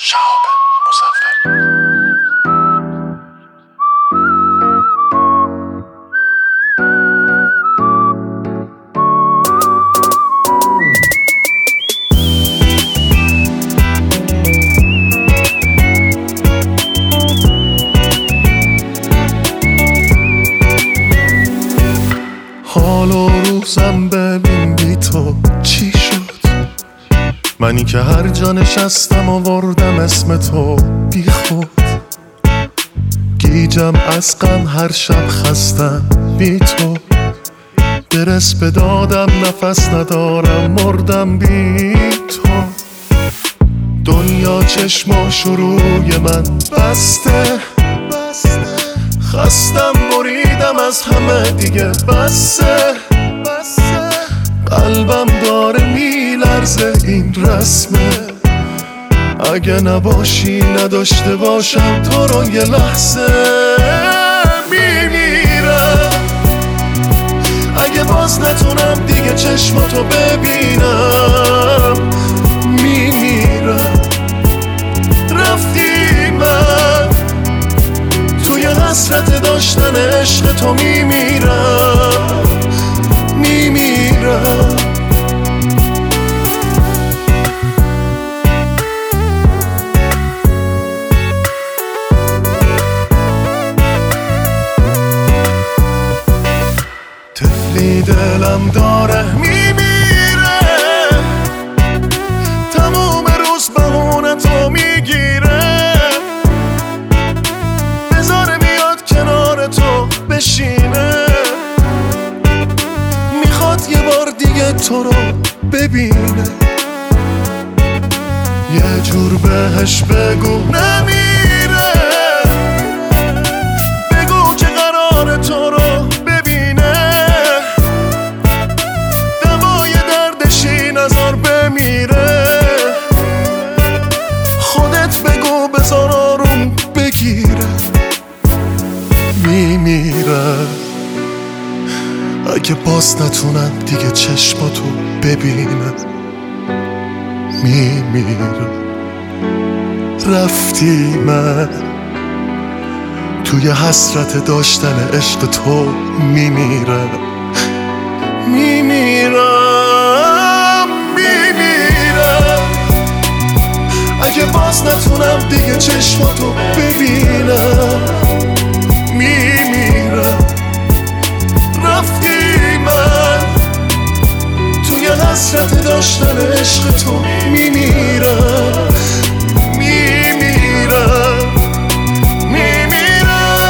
شهاب مظفری. حال و روزم ببین بی تو چی شد، منی که هر جا نشستم آوردم اسم تو بی خود. گیجم از غم هر شب خستم بی تو، برس به دادم نفس ندارم مردم بی تو. دنیا چشماش روی من بسته، خستم بریدم از همه دیگه بسه. قلبم داره میلرزه این رسمه، اگه نباشی نداشته باشم تو رو یه لحظه. میمیرم اگه باز نتونم دیگه چشماتو ببینم. میمیرم رفتی من توی حسرت داشتن عشق تو. میمیرم میمیرم. طفلی دلم داره میمیره، تموم روز بهونه تو میگیره. بذاره بیاد کنار تو بشینه، میخواد یه بار دیگه تو رو ببینه. یه جور بهش بگو نمیره، بگو که قرار تو رو ببینه. دوای دردشی نظر بمیره، خودت بگو بذار آروم بگیره. میمیره اگه باز نتونم دیگه چشماتو ببینم. میمیرم رفتی من توی حسرت داشتن عشق تو. میمیرم میمیرم میمیرم اگه باز نتونم دیگه چشماتو ببینم. میمیرم رفتی من توی حسرت داشتن عشق تو. میمیرم میمیرم میمیرم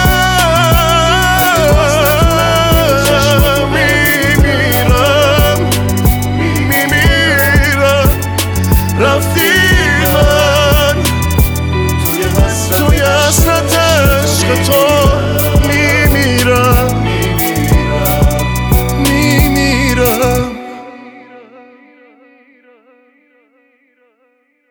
میمیرم میمیرم رفتی من توی حسرت عشق تو.